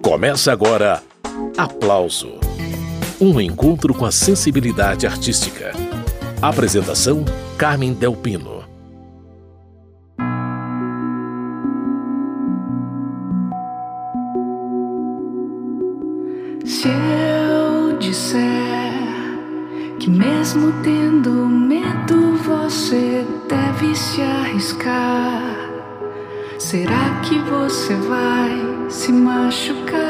Começa agora Aplauso. Um encontro com a sensibilidade artística. Apresentação: Carmen Del Pino. Se eu disser que mesmo tendo medo você deve se arriscar, será que você vai se machucar?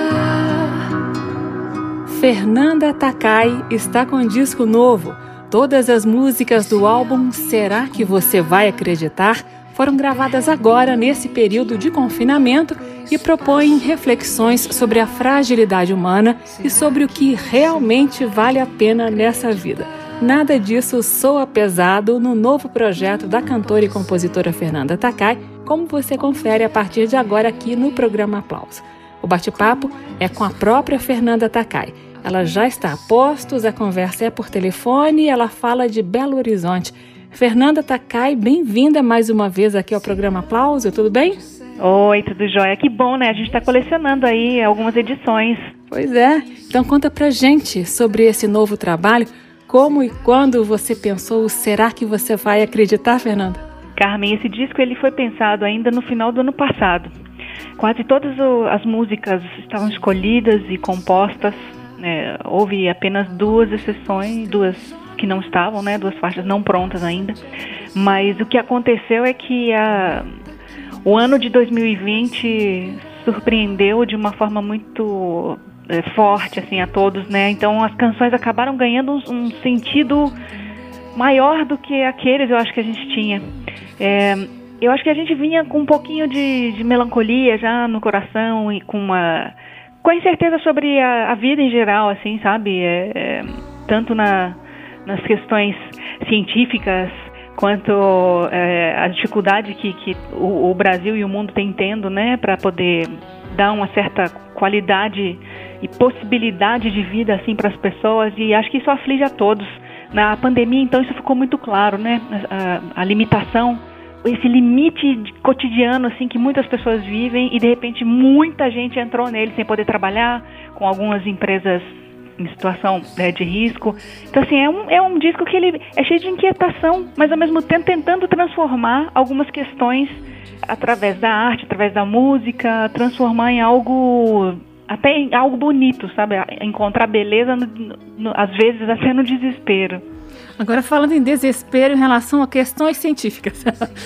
Fernanda Takai está com um disco novo. Todas as músicas do álbum Será que Você Vai Acreditar foram gravadas agora nesse período de confinamento e propõem reflexões sobre a fragilidade humana e sobre o que realmente vale a pena nessa vida. Nada disso soa pesado no novo projeto da cantora e compositora Fernanda Takai, como você confere a partir de agora aqui no programa Aplauso. O bate-papo é com a própria Fernanda Takai. Ela já está a postos, a conversa é por telefone e ela fala de Belo Horizonte. Fernanda Takai, bem-vinda mais uma vez aqui ao programa Aplauso, tudo bem? Oi, tudo jóia? Que bom, né? A gente está colecionando aí algumas edições. Pois é. Então conta pra gente sobre esse novo trabalho. Como e quando você pensou, será que você vai acreditar, Fernanda? Carmen, esse disco ele foi pensado ainda no final do ano passado. Quase todas as músicas estavam escolhidas e compostas. Houve apenas duas exceções, duas que não estavam, né? Duas faixas não prontas ainda. Mas o que aconteceu é que o ano de 2020 surpreendeu de uma forma muito forte assim, a todos, né? Então as canções acabaram ganhando um sentido maior do que aqueles, eu acho que a gente tinha. Eu acho que a gente vinha com um pouquinho de melancolia já no coração e com a incerteza sobre a vida em geral, assim, sabe? Tanto nas questões científicas quanto a dificuldade que o Brasil e o mundo têm tendo, né, para poder dar uma certa qualidade e possibilidade de vida assim para as pessoas, e acho que isso aflige a todos. Na pandemia, então, isso ficou muito claro, né? A limitação, esse limite cotidiano assim que muitas pessoas vivem e de repente muita gente entrou nele sem poder trabalhar, com algumas empresas em situação de risco. Então assim, é um disco que ele é cheio de inquietação, mas ao mesmo tempo tentando transformar algumas questões através da arte, através da música, transformar em algo, até em algo bonito, sabe? Encontrar beleza às vezes até no desespero. Agora, falando em desespero em relação a questões científicas,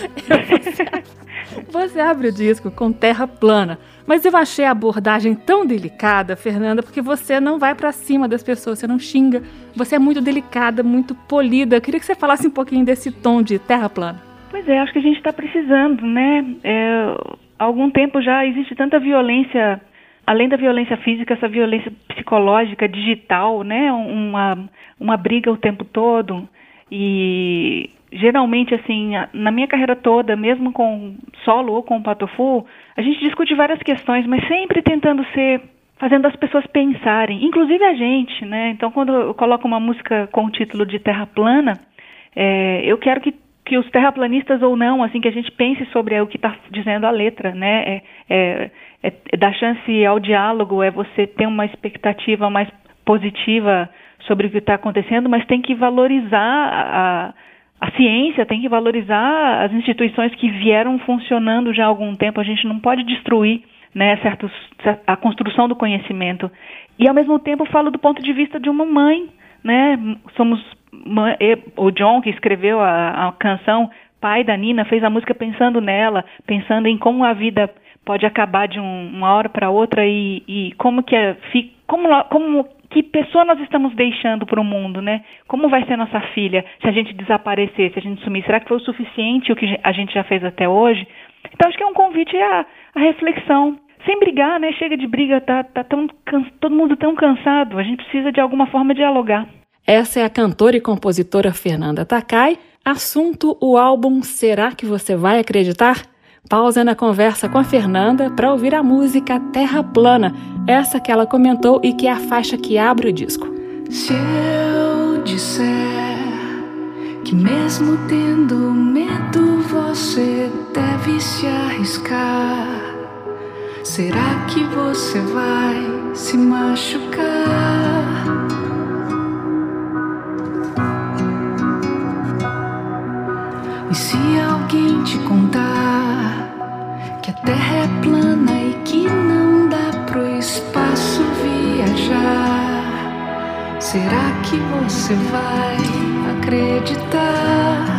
você abre o disco com Terra Plana, mas eu achei a abordagem tão delicada, Fernanda, porque você não vai para cima das pessoas, você não xinga, você é muito delicada, muito polida. Eu queria que você falasse um pouquinho desse tom de Terra Plana. Pois é, acho que a gente está precisando, né? Há algum tempo já existe tanta violência, além da violência física, essa violência psicológica, digital, né? Uma briga o tempo todo. E geralmente, assim, na minha carreira toda, mesmo com solo ou com o Patofu, a gente discute várias questões, mas sempre tentando fazendo as pessoas pensarem, inclusive a gente, né? Então, quando eu coloco uma música com o título de Terra Plana, eu quero que os terraplanistas ou não, assim, que a gente pense sobre o que está dizendo a letra, né? Dar chance ao diálogo, você ter uma expectativa mais positiva sobre o que está acontecendo, mas tem que valorizar a ciência, tem que valorizar as instituições que vieram funcionando já há algum tempo. A gente não pode destruir, né, a construção do conhecimento. E, ao mesmo tempo, falo do ponto de vista de uma mãe, né? O John, que escreveu a canção, pai da Nina, fez a música pensando nela, pensando em como a vida pode acabar de uma hora para outra e como que pessoa nós estamos deixando para o mundo, né? Como vai ser nossa filha se a gente desaparecer, se a gente sumir? Será que foi o suficiente o que a gente já fez até hoje? Então, acho que é um convite à reflexão. Sem brigar, né? Chega de briga, tá todo mundo tão cansado. A gente precisa, de alguma forma, dialogar. Essa é a cantora e compositora Fernanda Takai. Assunto: o álbum Será que Você Vai Acreditar? Pausa na conversa com a Fernanda para ouvir a música Terra Plana, essa que ela comentou e que é a faixa que abre o disco. Se eu disser que mesmo tendo medo você deve se arriscar, Será que você vai se machucar? E se alguém te contar que a Terra é plana e que não dá pro espaço viajar, será que você vai acreditar?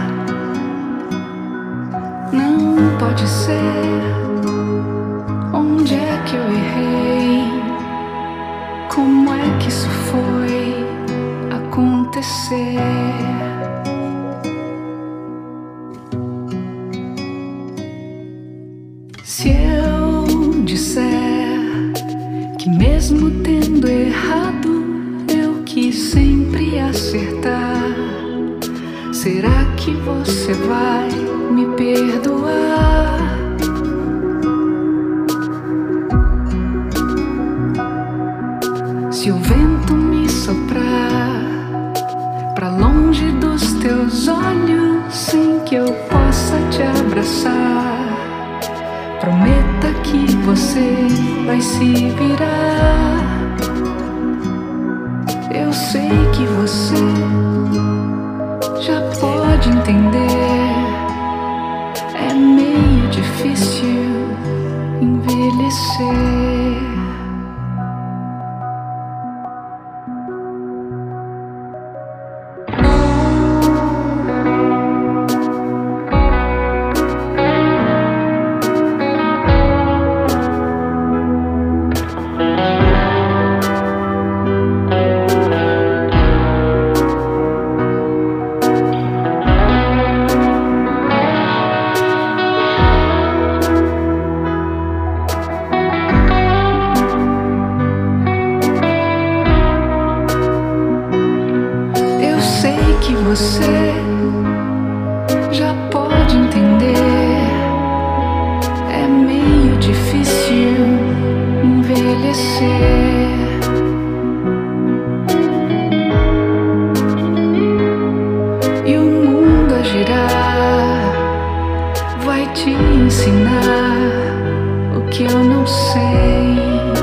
Não pode ser. Onde é que eu errei? Como é que isso foi acontecer? Se eu disser que mesmo tendo errado eu quis sempre acertar, será que você vai me perdoar? Se o vento me soprar pra longe dos teus olhos sem que eu possa te abraçar, prometa que você vai se virar. Eu sei que você já pode entender. É meio difícil envelhecer. Você já pode entender. É meio difícil envelhecer. E o mundo a girar vai te ensinar o que eu não sei.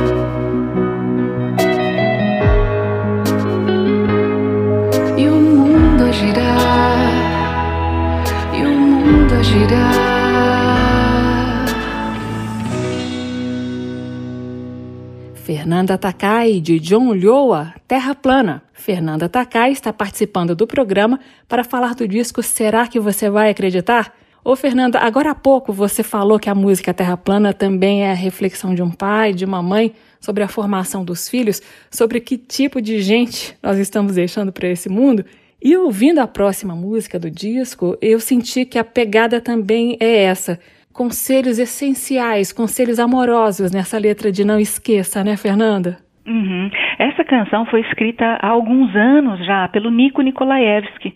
Fernanda Takai, de John Ulloa, Terra Plana. Fernanda Takai está participando do programa para falar do disco Será que você vai acreditar? Ô Fernanda, agora há pouco você falou que a música Terra Plana também é a reflexão de um pai, de uma mãe, sobre a formação dos filhos, sobre que tipo de gente nós estamos deixando para esse mundo. E ouvindo a próxima música do disco, eu senti que a pegada também é essa. Conselhos essenciais, conselhos amorosos nessa letra de Não Esqueça, né, Fernanda? Uhum. Essa canção foi escrita há alguns anos já, pelo Nico Nikolaevski.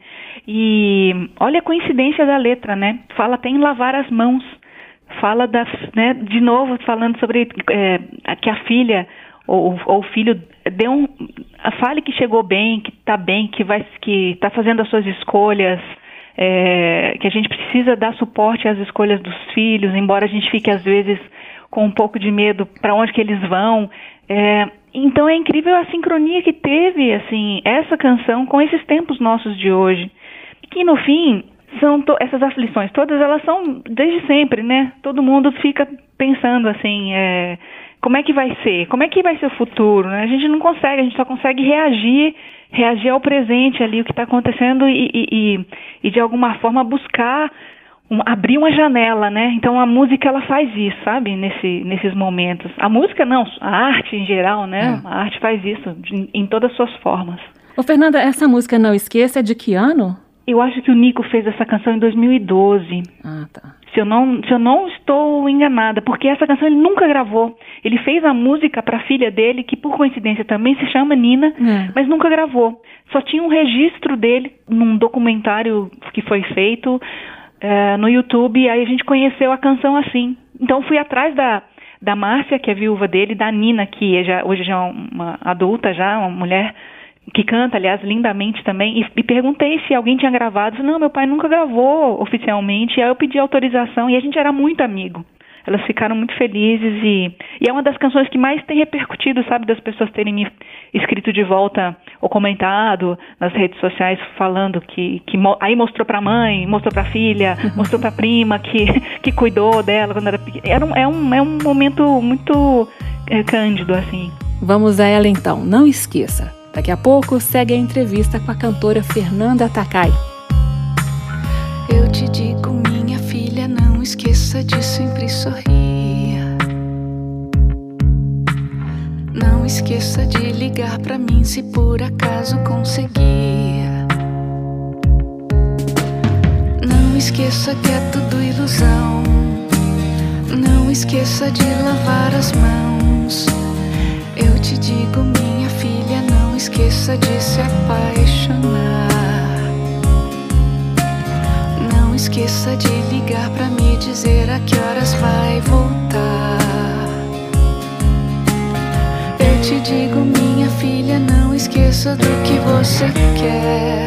E olha a coincidência da letra, né? Fala até em lavar as mãos. Fala, né, de novo, falando sobre que a filha ou o filho fale que chegou bem, que está fazendo as suas escolhas. Que a gente precisa dar suporte às escolhas dos filhos, embora a gente fique às vezes com um pouco de medo para onde que eles vão. Então é incrível a sincronia que teve assim, essa canção com esses tempos nossos de hoje. E que no fim, essas aflições todas, elas são desde sempre, né? Todo mundo fica pensando assim, como é que vai ser? Como é que vai ser o futuro? Né? A gente não consegue, a gente só consegue reagir ao presente ali, o que está acontecendo e de alguma forma buscar, abrir uma janela, né? Então a música, ela faz isso, sabe? Nesses momentos. A música não, a arte em geral, né? A arte faz isso em todas as suas formas. Ô Fernanda, essa música Não Esqueça é de que ano? Eu acho que o Nico fez essa canção em 2012. Ah, tá. Se eu não estou enganada, porque essa canção ele nunca gravou. Ele fez a música para a filha dele, que por coincidência também se chama Nina, mas nunca gravou. Só tinha um registro dele num documentário que foi feito no YouTube, e aí a gente conheceu a canção assim. Então fui atrás da Márcia, que é viúva dele, da Nina, que hoje já é uma adulta, já uma mulher que canta, aliás, lindamente também, e perguntei se alguém tinha gravado. Não, meu pai nunca gravou oficialmente. E aí eu pedi autorização, e a gente era muito amigo. elas ficaram muito felizes e é uma das canções que mais tem repercutido, sabe, das pessoas terem me escrito de volta ou comentado nas redes sociais falando que aí mostrou pra mãe, mostrou pra filha, mostrou pra prima que cuidou dela quando era pequena. É um momento muito cândido, assim. Vamos a ela então, não esqueça. Daqui a pouco segue a entrevista com a cantora Fernanda Takai. Eu te digo, minha filha, não esqueça de sempre sorrir. Não esqueça de ligar pra mim se por acaso conseguir. Não esqueça que é tudo ilusão. Não esqueça de lavar as mãos. Eu te digo, minha filha, não esqueça de se apaixonar. Não esqueça de ligar pra me dizer a que horas vai voltar. Eu te digo, minha filha, não esqueça do que você quer.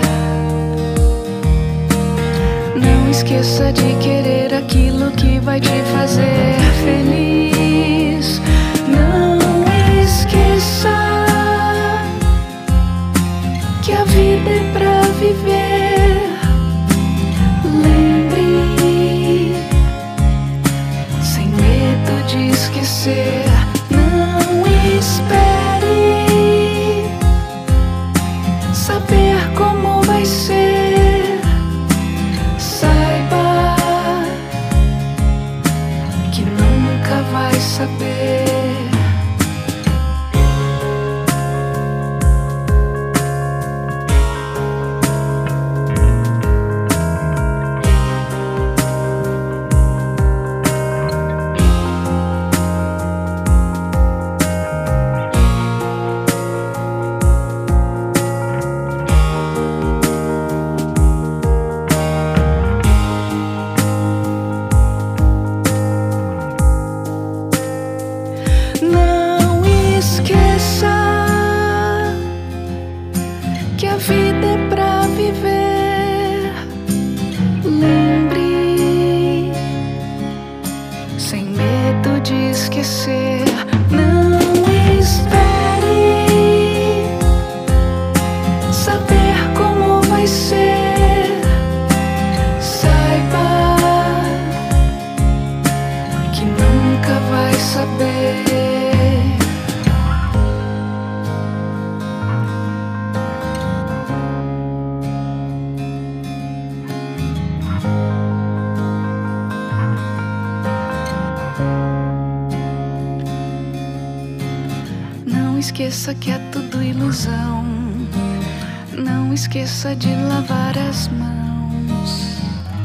Não esqueça de querer aquilo que vai te fazer feliz. Não esqueça que a vida é pra viver. Lembre, sem medo de esquecer. Não espere saber como vai ser. Saiba que nunca vai saber. Não esqueça que é tudo ilusão. Não esqueça de lavar as mãos.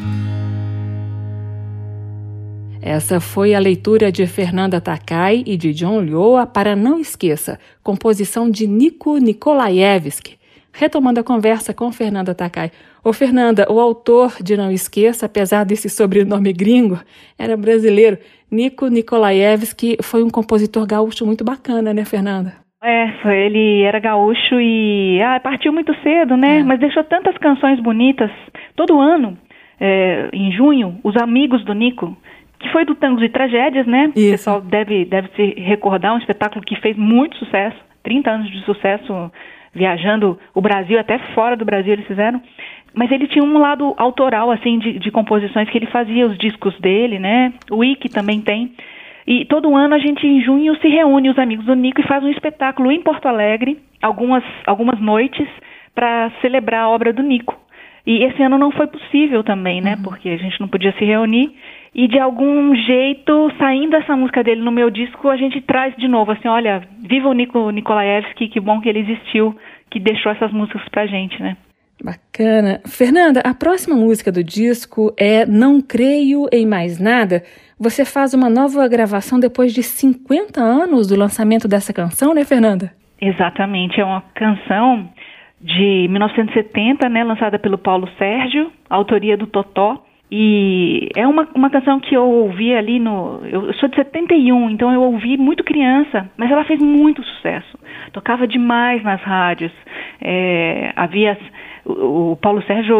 Essa foi a leitura de Fernanda Takai e de John Lyoa para Não Esqueça, composição de Nico Nikolaevski. Retomando a conversa com Fernanda Takai. Ô Fernanda, o autor de Não Esqueça, apesar desse sobrenome gringo, era brasileiro. Nico Nikolaevski foi um compositor gaúcho muito bacana, né, Fernanda? Ele era gaúcho e partiu muito cedo, né? Mas deixou tantas canções bonitas. Todo ano, em junho, os amigos do Nico, que foi do Tangos e Tragédias, né? Isso. O pessoal deve se recordar, um espetáculo que fez muito sucesso, 30 anos de sucesso, viajando o Brasil, até fora do Brasil eles fizeram. Mas ele tinha um lado autoral, assim, de composições que ele fazia, os discos dele, né? O Ike também tem. E todo ano a gente, em junho, se reúne os amigos do Nico e faz um espetáculo em Porto Alegre, algumas noites, para celebrar a obra do Nico. E esse ano não foi possível também, né? Porque a gente não podia se reunir. E de algum jeito, saindo essa música dele no meu disco, a gente traz de novo, assim, olha, viva o Nico Nikolaevski, que bom que ele existiu, que deixou essas músicas pra gente, né? Bacana. Fernanda, a próxima música do disco é Não Creio em Mais Nada. Você faz uma nova gravação depois de 50 anos do lançamento dessa canção, né, Fernanda? Exatamente, é uma canção de 1970, né, lançada pelo Paulo Sérgio, autoria do Totó. E é uma canção que eu ouvi ali eu sou de 71, então eu ouvi muito criança, mas ela fez muito sucesso. Tocava demais nas rádios. O Paulo Sérgio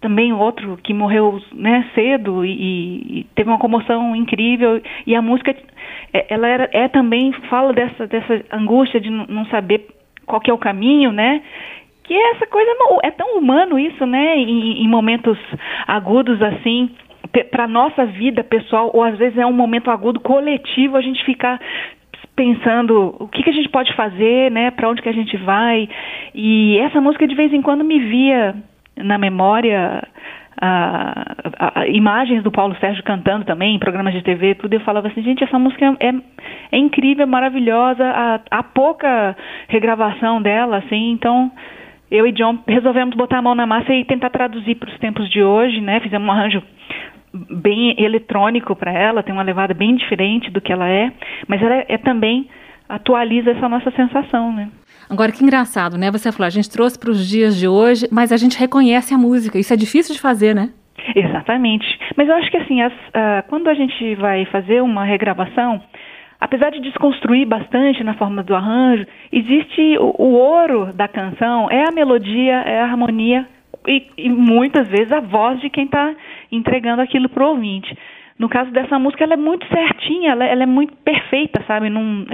também outro que morreu, né, cedo e teve uma comoção incrível. E a música, ela também fala dessa angústia de não saber qual que é o caminho, né? Que essa coisa é tão humano isso, né? Em momentos agudos assim, para nossa vida pessoal, ou às vezes é um momento agudo coletivo, a gente ficar pensando o que a gente pode fazer, né? Para onde que a gente vai. E essa música de vez em quando me via na memória imagens do Paulo Sérgio cantando também em programas de TV, tudo. Eu falava assim, gente, essa música é incrível, maravilhosa. Há pouca regravação dela, assim, então eu e John resolvemos botar a mão na massa e tentar traduzir para os tempos de hoje, né? Fizemos um arranjo bem eletrônico para ela, tem uma levada bem diferente do que ela é, mas ela também atualiza essa nossa sensação, né? Agora, que engraçado, né? Você falou, a gente trouxe para os dias de hoje, mas a gente reconhece a música. Isso é difícil de fazer, né? Exatamente. Mas eu acho que assim, quando a gente vai fazer uma regravação, apesar de desconstruir bastante na forma do arranjo, existe o ouro da canção, é a melodia, é a harmonia e muitas vezes a voz de quem está entregando aquilo para o ouvinte. No caso dessa música, ela é muito certinha, ela é muito perfeita, sabe?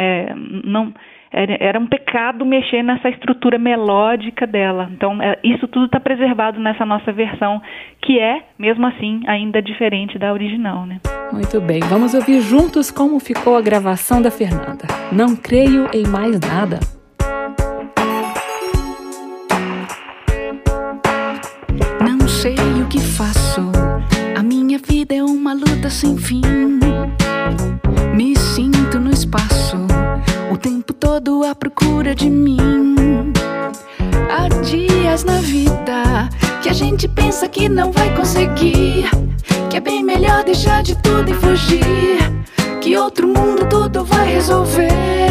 Era um pecado mexer nessa estrutura melódica dela. Então, isso tudo está preservado nessa nossa versão, que é, mesmo assim, ainda diferente da original, né? Muito bem, vamos ouvir juntos como ficou a gravação da Fernanda. Não creio em mais nada. Não sei o que faço, a minha vida é uma luta sem fim. Me sinto no espaço, o tempo todo à procura de mim. Há dias na vida que a gente pensa que não vai conseguir, que é bem melhor deixar de tudo e fugir, que outro mundo tudo vai resolver.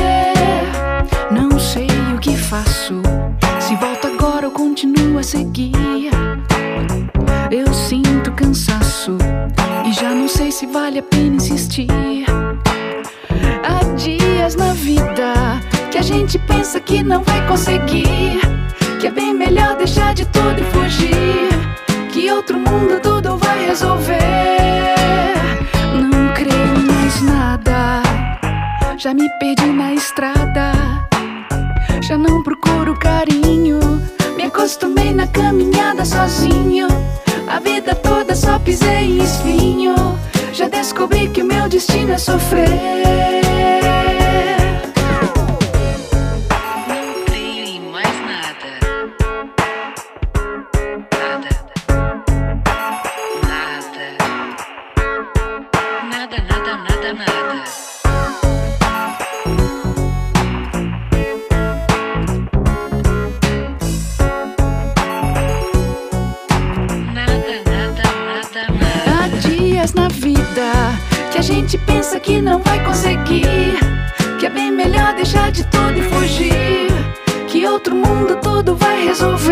Não sei o que faço, se volto agora ou continuo a seguir. Eu sinto cansaço e já não sei se vale a pena insistir. Há dias na vida que a gente pensa que não vai conseguir, que é bem melhor deixar de tudo e fugir, que outro mundo tudo vai resolver. Não creio em mais nada, já me perdi na estrada, já não procuro carinho, me acostumei na caminhada sozinho. A vida toda só pisei em espinho, já descobri que o meu destino é sofrer. Não creio em mais nada. Nada. Nada, nada, nada, nada. Na vida que a gente pensa que não vai conseguir, que é bem melhor deixar de tudo e fugir, que outro mundo tudo vai resolver.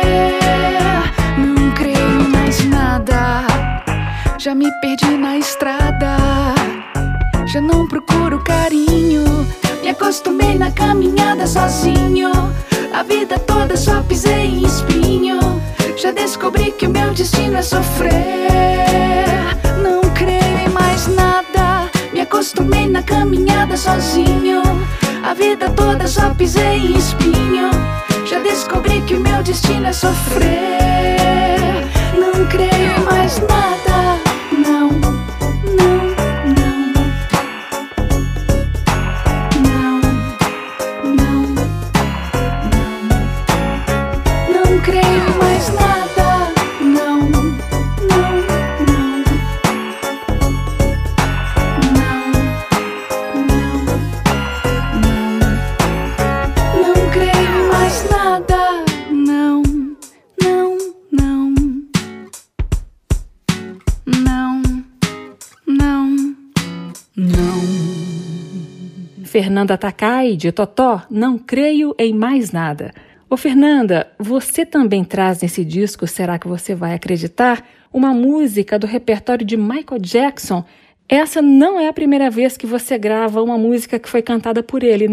Não creio em mais nada, já me perdi na estrada, já não procuro carinho, me acostumei na caminhada sozinho. A vida toda só pisei em espinho, já descobri que o meu destino é sofrer. Não creio em mais nada, me acostumei na caminhada sozinho. A vida toda só pisei em espinho, já descobri que o meu destino é sofrer. Não creio em mais nada, não, não, não, não, não, não, não creio em mais nada. Fernanda Takai, de Totó, Não Creio em Mais Nada. Ô Fernanda, você também traz nesse disco, Será que Você Vai Acreditar, uma música do repertório de Michael Jackson. Essa não é a primeira vez que você grava uma música que foi cantada por ele, né?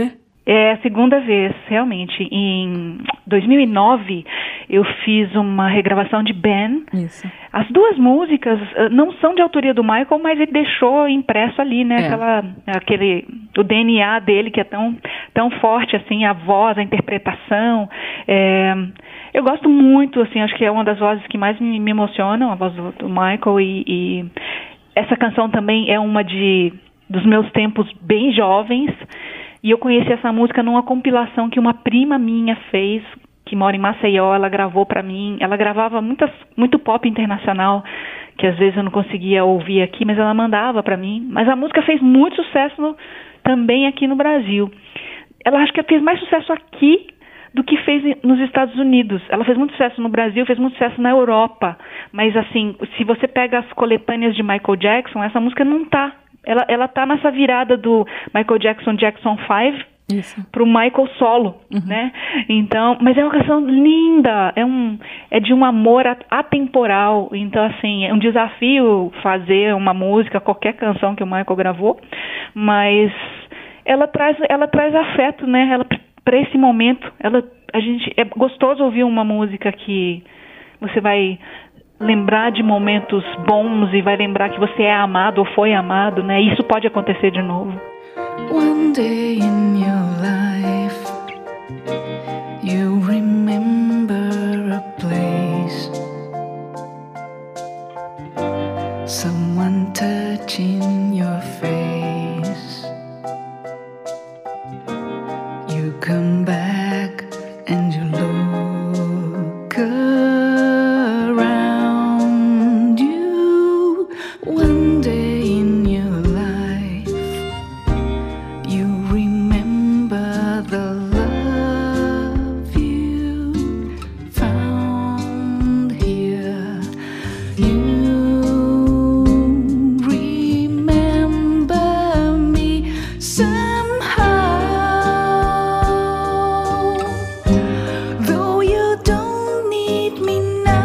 É a segunda vez, realmente. Em 2009, eu fiz uma regravação de Ben. Isso. As duas músicas não são de autoria do Michael, mas ele deixou impresso ali, né? O DNA dele, que é tão forte, assim, a voz, a interpretação. Eu gosto muito, assim, acho que é uma das vozes que mais me emocionam, a voz do Michael. E essa canção também é uma dos meus tempos bem jovens. E eu conheci essa música numa compilação que uma prima minha fez, que mora em Maceió. Ela gravou para mim. Ela gravava muito pop internacional, que às vezes eu não conseguia ouvir aqui, mas ela mandava para mim. Mas a música fez muito sucesso também aqui no Brasil. Ela acho que fez mais sucesso aqui do que fez nos Estados Unidos. Ela fez muito sucesso no Brasil, fez muito sucesso na Europa. Mas assim, se você pega as coletâneas de Michael Jackson, essa música não tá. Ela tá nessa virada do Michael Jackson 5 pro Michael solo, né? Então, mas é uma canção linda, é de um amor atemporal. Então, assim, é um desafio fazer uma música, qualquer canção que o Michael gravou, mas ela traz afeto, né? Ela, para esse momento, é gostoso ouvir uma música que você vai lembrar de momentos bons e vai lembrar que você é amado ou foi amado, né? Isso pode acontecer de novo. One day in your life, you remember a place, someone touching your face. You come back and you look around you. One day in your life, you remember the love you found here. You remember me somehow, though you don't need me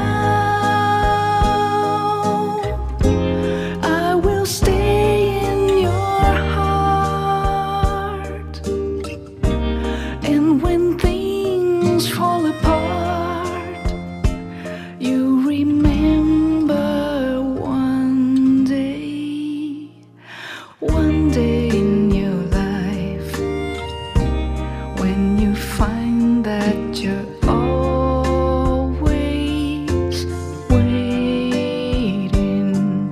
now. I will stay in your heart, and when things fall apart, you remember one day in your life, when you find that you're always waiting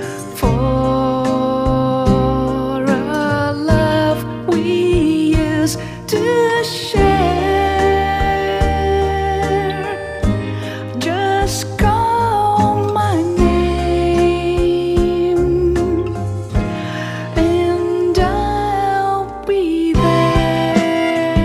for a love we used to share. Just call my name and I'll be there.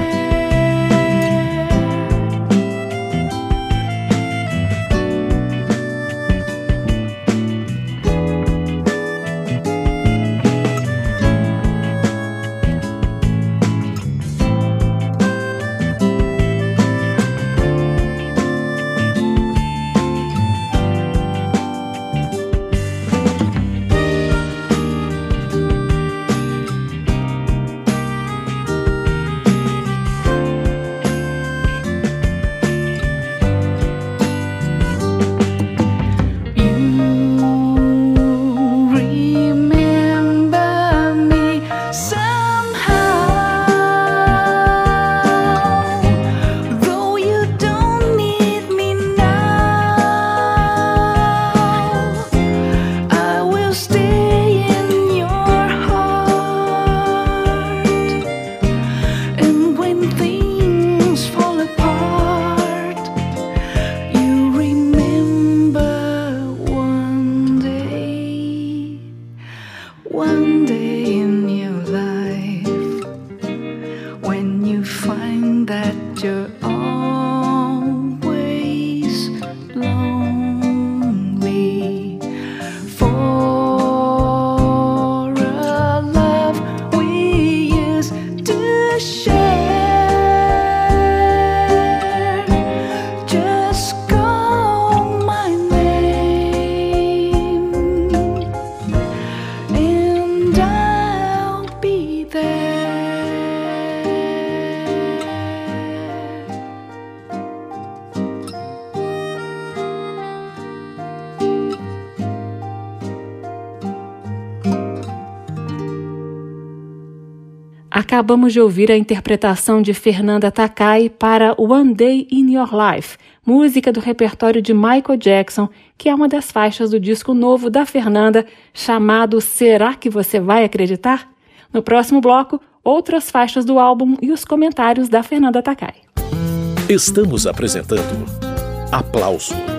Remember me somehow, though you don't need me now. I will stay in your heart, and when things fall apart, you remember one day in your life, when you find that you're always lonely for a love we used to share. Just call my name and I'll be there. Acabamos de ouvir a interpretação de Fernanda Takai para One Day in Your Life, música do repertório de Michael Jackson, que é uma das faixas do disco novo da Fernanda, chamado Será que Você Vai Acreditar? No próximo bloco, outras faixas do álbum e os comentários da Fernanda Takai. Estamos apresentando Aplauso.